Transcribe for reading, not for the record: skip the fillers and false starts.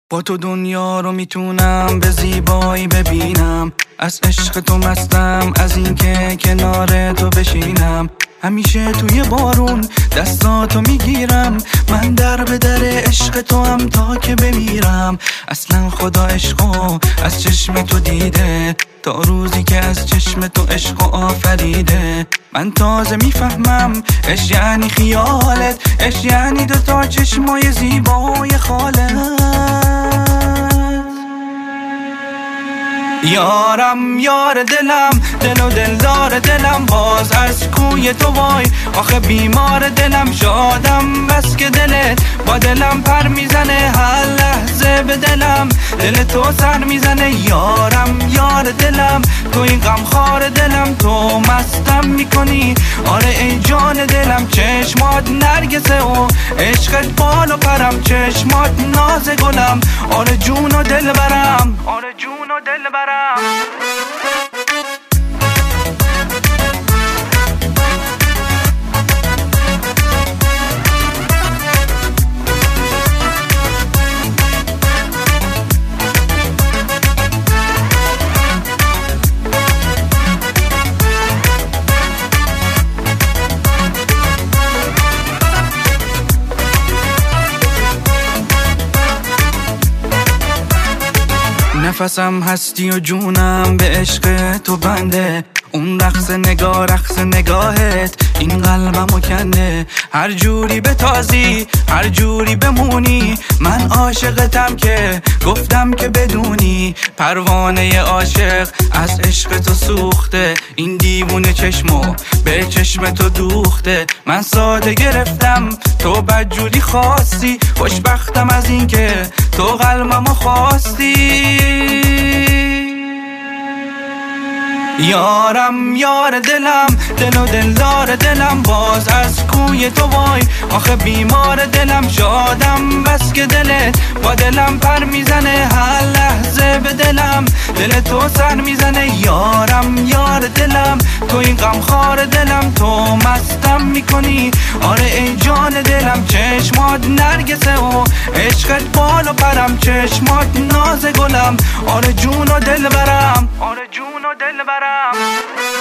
با تو دنیا رو میتونم به زیبایی ببینم، از عشق تو مستم، از این که کنار تو بشینم. همیشه توی بارون دستاتو میگیرم، من در به در عشق تو هم تا که بمیرم. اصلا خدا عشقو از چشم تو دیده، تا روزی که از چشم تو عشقو آفریده. من تازه میفهمم عشق یعنی خیالت، عشق یعنی دوتا چشمای زیبای خالت. یارم یار دلم، دل و دلدار دلم، باز از کوی تو وای. آخه بیمار دلم، شادم بس که دلت با دلم پر میزنه، هر لحظه به دلم دل تو سر میزنه. یارم یار دلم، تو این غمخوار دلم، تو مستم میکنی آره ای جان دلم. چشمات نرگسه و عشقت بال و پرم، چشمات ناز گلم، آره جون و دل برم، آره جون و دل برم. نفسم هستی و جونم به عشق تو بنده، اون رقص نگاهت این قلبمو کنده. هر جوری بتازی هر جوری بمونی، من عاشقتم که گفتم که بدونی. پروانه عاشق از عشق تو سوخته، این دیوونه چشمو به چشم تو دوخته. من ساده گرفتم تو بدجوری خواستی، خوشبختم از این که تو قلبمو خواستی. یارم یار دلم، دل و دلدار دلم، باز از کوی تو وای. آخه بیمار دلم، شادم بس که دلت با دلم پر میزنه، هر لحظه به دلم دل تو سر میزنه. یارم یار دلم، تو این غمخوار دلم، تو مستم میکنی آره ای جان دلم. چشمات نرگسه و عشقت بال و پرم، چشمات ناز گلم، آره جون و دل برم، آره جون و دل برم.